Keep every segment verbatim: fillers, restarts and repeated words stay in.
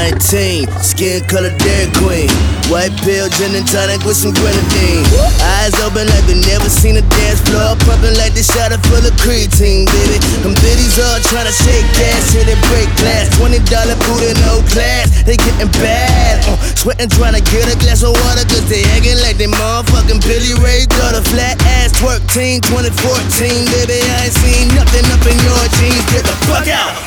nineteen, skin color Dairy Queen. White pill, gin and tonic with some grenadine. Eyes open like they never seen a dance floor. Pumping like they shot it full of creatine, baby. Them biddies all tryna shake gas, here they break glass. Twenty dollar boot in no class, they getting bad. Uh, sweating tryna get a glass of water, cause they acting like they motherfucking Billy Ray daughter. Flat ass twerk team, twenty fourteen, baby. I ain't seen nothing up in your jeans. Get the fuck out.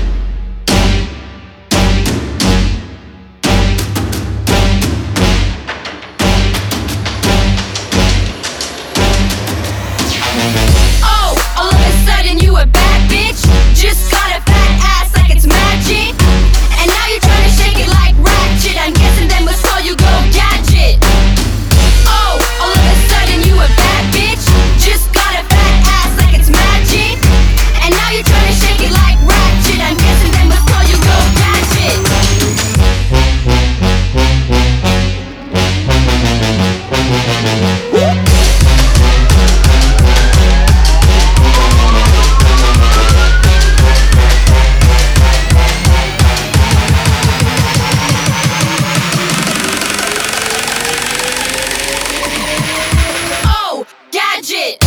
Just got a fat ass like it's magic, and now you're trying to shake it like ratchet. I'm guessing then was all you go gadget. Oh, all of a sudden you a bad bitch. Just got a fat ass like it's magic, and now you're trying to shake it like ratchet. I'm guessing then was all you go gadget. Gadget.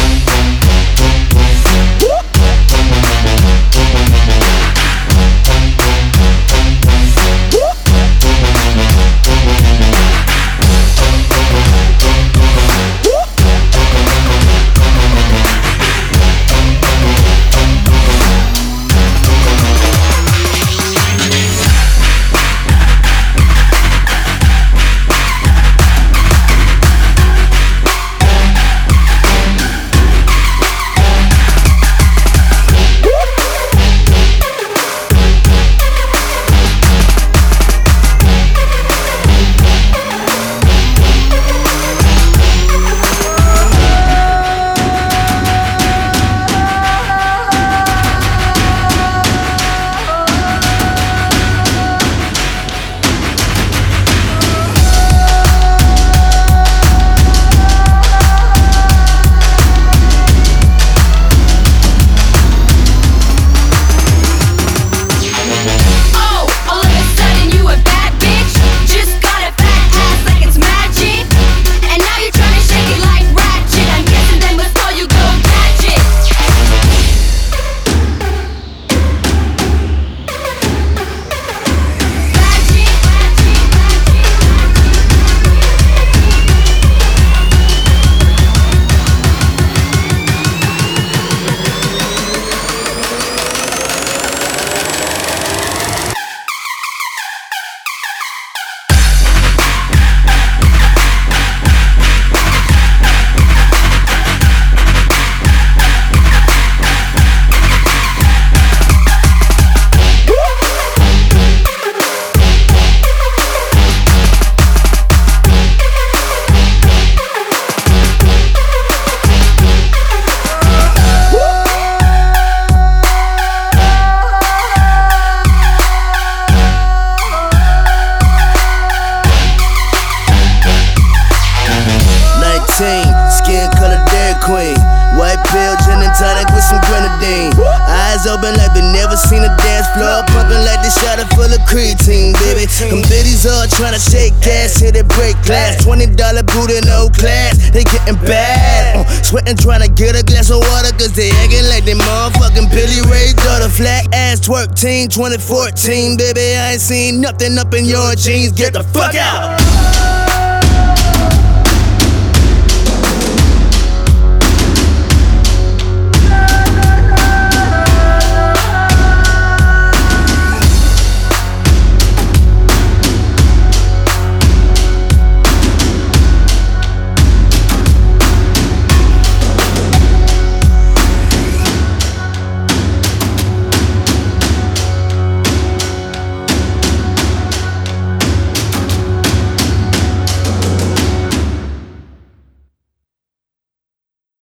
Skin color Dairy Queen. White pill, gin and tonic with some grenadine. Eyes open like they never seen a dance floor. Pumping like they shot it full of creatine, baby. Them biddies all tryna shake gas, here they break glass. Twenty dollar boot in no class, they getting bad. Uh, sweating tryna get a glass of water, cause they acting like they motherfucking Billy Ray daughter. Flat ass twerk team, twenty fourteen, baby. I ain't seen nothing up in your jeans. Get the fuck out.